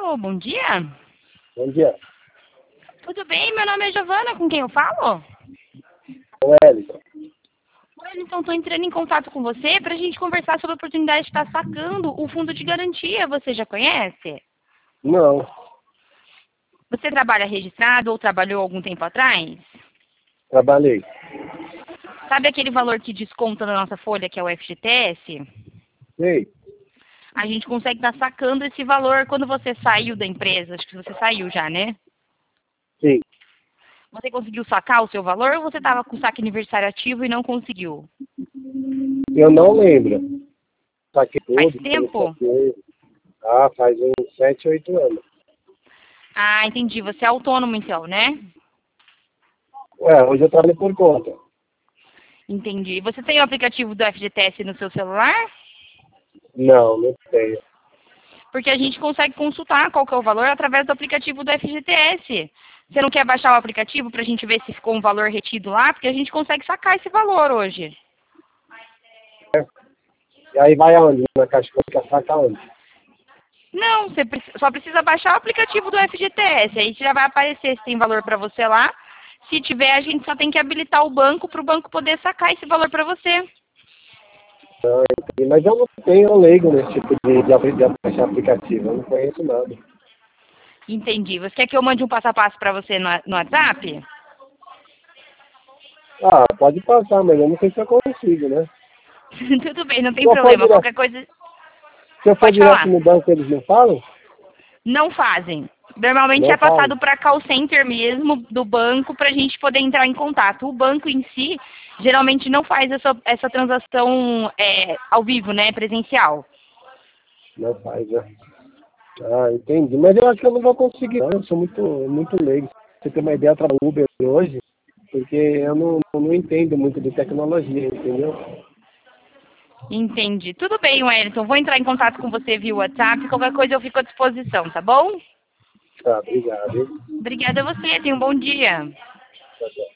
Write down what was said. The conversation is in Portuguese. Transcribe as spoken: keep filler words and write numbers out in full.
Alô, bom dia. Bom dia. Tudo bem? Meu nome é Giovana, com quem eu falo? O Wellington. Então, estou entrando em contato com você para a gente conversar sobre a oportunidade de estar sacando o fundo de garantia. Você já conhece? Não, Você trabalha registrado ou trabalhou algum tempo atrás? trabalhei. Sabe aquele valor que desconta na nossa folha, que é o F G T S? Sei. A gente consegue estar sacando esse valor quando você saiu da empresa. Acho que você saiu já, né? Sim. Você conseguiu sacar o seu valor ou você estava com o saque aniversário ativo e não conseguiu? Eu não lembro. Saquei Faz tudo. tempo? Saquei. Ah, faz uns sete, oito anos. Ah, entendi. Você é autônomo então, né? Ué, hoje eu trabalho por conta. Entendi. Você tem o aplicativo do F G T S no seu celular? Não, não tenho. Porque a gente consegue consultar qual que é o valor através do aplicativo do F G T S. Você não quer baixar o aplicativo para a gente ver se ficou um valor retido lá? Porque a gente consegue sacar esse valor hoje. E aí vai aonde? Na caixa econômica, saca aonde? Não, você preci- só precisa baixar o aplicativo do F G T S. Aí já vai aparecer se tem valor para você lá. Se tiver, a gente só tem que habilitar o banco para o banco poder sacar esse valor para você. Mas eu não tenho leigo nesse tipo de, de, apli- de baixar aplicativo. Eu não conheço nada. Entendi. Você quer que eu mande um passo a passo para você no, no WhatsApp? Ah, pode passar, mas eu não sei se eu consigo, né? Tudo bem, não tem Se eu for problema. direto, Qualquer coisa, se eu for pode direto falar. no banco, eles não falam? Não fazem. Normalmente Não é falam. passado para call center mesmo do banco para a gente poder entrar em contato. O banco em si geralmente não faz essa, essa transação é, ao vivo, né, presencial. Não faz, né? Ah, entendi. Mas eu acho que eu não vou conseguir, não. Eu sou muito, muito leigo. Você tem uma ideia, eu trabalho no Uber hoje, porque eu não, não entendo muito de tecnologia, entendeu? Entendi. Tudo bem, Wellington. Vou entrar em contato com você via WhatsApp. Qualquer coisa eu fico à disposição, tá bom? Tá, obrigado, hein? Obrigada a você. Tenha um bom dia. Tchau, tchau.